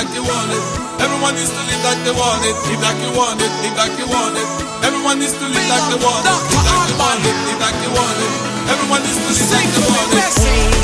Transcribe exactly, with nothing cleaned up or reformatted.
like you want it. Everyone needs to live like they want it. Live like you want it. Live like you want it. Everyone needs to live like they want it. Live like you want it. Live like you want it. Everyone needs to live like they want it.